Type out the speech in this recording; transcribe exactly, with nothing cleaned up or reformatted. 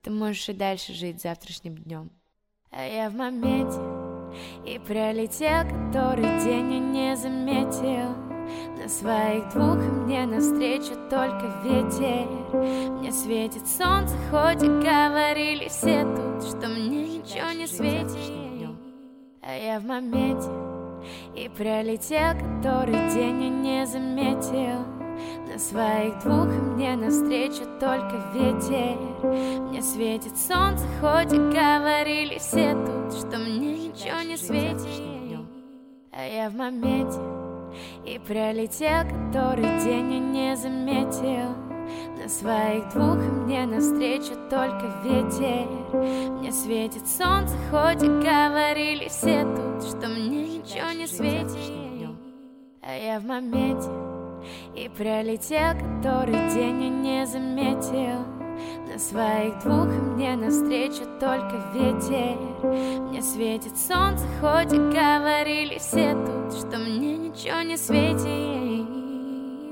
Ты можешь и дальше жить завтрашним днем. А я в моменте и пролетел, который день я не заметил. На своих двух и мне навстречу только ветер. Мне светит солнце, хоть и говорили все тут, что мне ничего не светит. А я в моменте и пролетел, который день я не заметил. На своих двух и мне навстречу только ветер. Мне светит солнце, хоть и говорили все тут, что мне ничего не светит. А я в моменте и пролетел, который день я не заметил. На своих двух и мне навстречу только ветер. Мне светит солнце, хоть и говорили все тут, что мне ничего не светит. А я в моменте и пролетел, который день я не заметил. На своих двух и мне навстречу только ветер. Мне светит солнце, хоть и говорили все тут, что мне ничего не светит.